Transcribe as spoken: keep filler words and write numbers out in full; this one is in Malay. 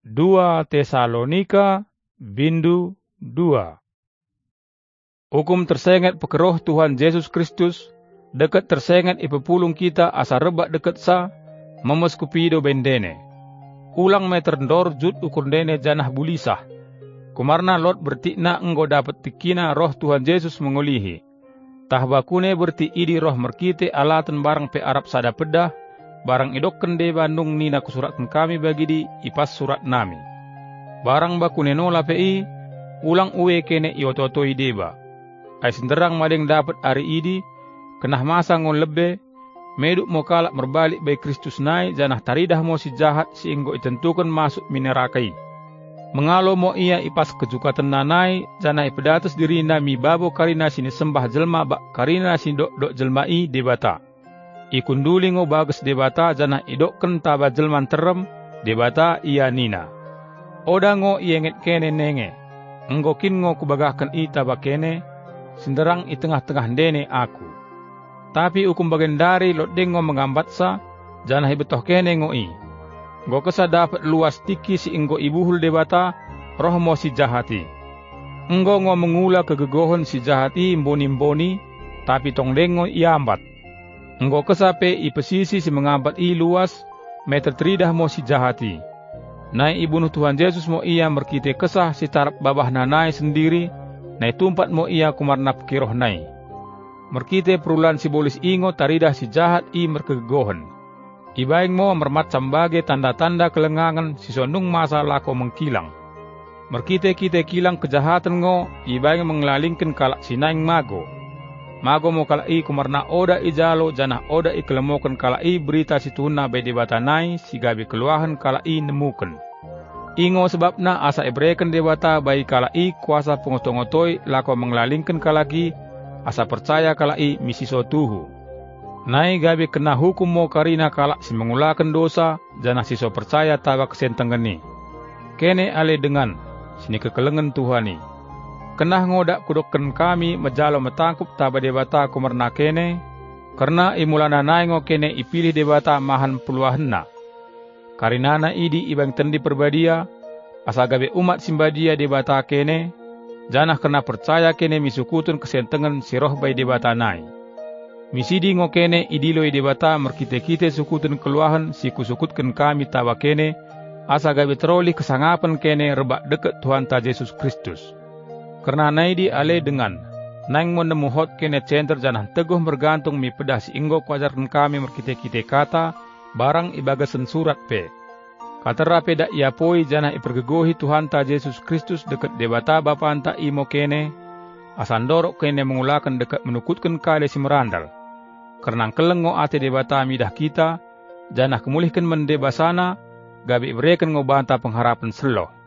dua Tesalonika bindu dua. Hukum tersengat pekeroh Tuhan Yesus Kristus, dekat tersengat ipepulung kita asa rebak dekat sa, memes kupido bendene. Ulang meter ndor jut ukur dene janah bulisah. Kumarna lot bertikna enggo dapat tikina roh Tuhan Yesus mengolihi. Tahbakune berti idi roh merkite alatan barang pe Arab sada pedah, barang idokken de Bandung nina kusuratkan kami bagi di ipas surat nami. Barang bakune nola pei, ulang uwe kene iototoi deba. Ay senderang madeng dapat ari idi, kenah masa ngon lebe, meduk mo kalak merbalik bay Kristus nai janah taridah mo si jahat si inggo itentukan masuk minerakai. Mengalo mo ia ipas kejukatan nanai, janah ipedatus diri nami babo karina sini sembah jelma bak karina sini dok dok jelmai debata. Ikunduli ngo bagus debata janah idokken taba jelman terem debata ia nina. Oda ngo ienget kene nenge, enggokin ngo kubagahkan i taba kene, senderang i tengah-tengah dene aku. Tapi ukum bagendari lot dengo mengambat sa, janah ibetoh kene ngo i. Ngo kesa dapat luas tiki si enggo ibuhul debata, roh mo si jahati. Enggo ngo mengula kegegohon si jahati mboni-mboni, tapi tong dengo iambat. Enggo kesa pe ipesisi si mengambat i luas, meter tridah mo si jahati. Nai ibunuh Tuhan Yesus mo ia merkite kesah si tarap babah nanai sendiri, nai tumpat mo ia kumarna pekiroh nai. Merkite perulan si bolis ingo taridah si jahat i merkegegohon. Ibaing mo mermat sambage tanda-tanda kelengangan si sonung masa lako mengkilang. Merkite-kite kilang kejahatan ngo, ibaing menglalingkan kalak sinaing mago. Mago mo kalak i kumarna oda i jalo janah oda i kelemokan kalak i berita si tuna bay debatanai si gabi keluahan kalak i nemukan. Ingo sebabna asa ibreken debata bay kalak i kuasa pengotong-otoi lako menglalingkan kalak i, asa percaya kalak i misiso tuhu. Nai gabi kena hukum mo karina kalak si mengulakan dosa, janah siso percaya tawa kesentengeni. Kene ale dengan, sini kekelengan Tuhani. Kenah ngodak kudokken kami majalo metangkup taba debata kumarna kene, karena imulana nai ngo kene ipilih debata mahan puluahenna. Karinana idi ibang tendi perbadia, asa gabi umat simbadia debata kene, janah kena percaya kene misukutun kesentengan si roh bay debata nai. Misidi ngo kene idiloi debata merkite-kite sukutun keluahan si kusukutkan kami tawa kene, asa gabi terolih kesangapan kene rebak dekat Tuhan ta Yesus Kristus. Karena naidi ale dengan, nang menemu hot kene center janah teguh bergantung mi pedah si inggo kuajarkan kami merkite-kite kata, barang ibagasen surat pe. Kata rape dak iapoi janah ipergegohi Tuhan ta Yesus Kristus dekat debata bapa anta imo kene, asandorok kene mengulakan dekat menukutkan kale si merandal. Karena kelengo ate debata midah kita, janah kemulihkan mendebasana, gabi bereken ngobanta pengharapan selo.